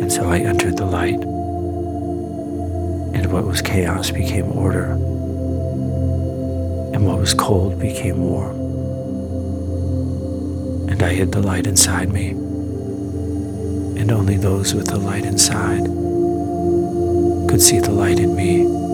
And so I entered the light, and what was chaos became order, and what was cold became warm. And I hid the light inside me, and only those with the light inside could see the light in me.